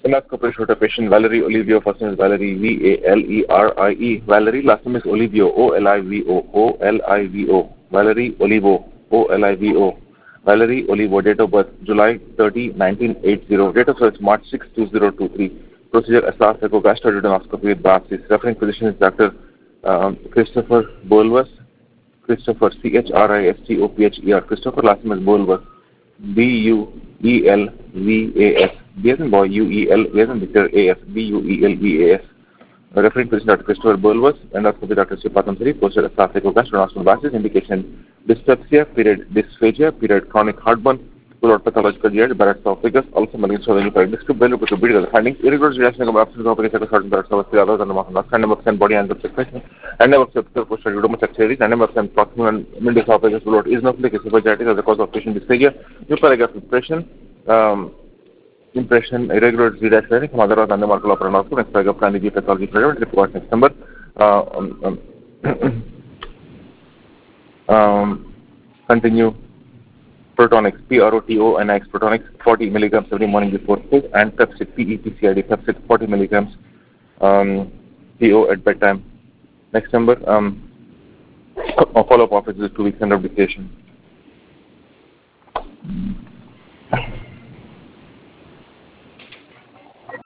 Endoscopy showed a patient Valerie Olivio, first name is Valerie, Valerie, Valerie, last name is Olivio, Olivo, Valerie Olivo, Olivo, Valerie Olivo, date of birth July 30, 1980, date of birth March 6, 2023, procedure esophageal gastroduodenoscopy with biopsies. Referring physician is Dr. Christopher Bolwas, Christopher, Christopher, Christopher, last name is Bolwas, Buelvas, B as in boy, UEL, A as in Victor, AS, Buelvas. Referring physician Dr. Christopher Bolwas, endoscopy Dr. Sipatam Sri, posted esophageal gastroduodenoscopy biopsies, indication dyspepsia, period dysphagia, period chronic heartburn, full pathological GI, Barrett's esophagus, also malignant cerebral descriptive value to the findings, irregular reaction of absence of certain Barrett's esophagus, other than the muscle, and number of body and subsequent, and number of posterior pseudomachacteries, and number of proximal and middle esophagus bloat is not like esophagitis as a cause of patient dysphagia, paragraph impression, irregular Z-dash from other than the marker of pronostic, next paragraph can be pathology prevalent, report next number. Continue. Protonics, PROTONIX, Protonics, 40 milligrams every morning before food, and Pepsid, PEPCID, Pepsid, 40 milligrams PO at bedtime. Next number, follow-up office is 2 weeks under application.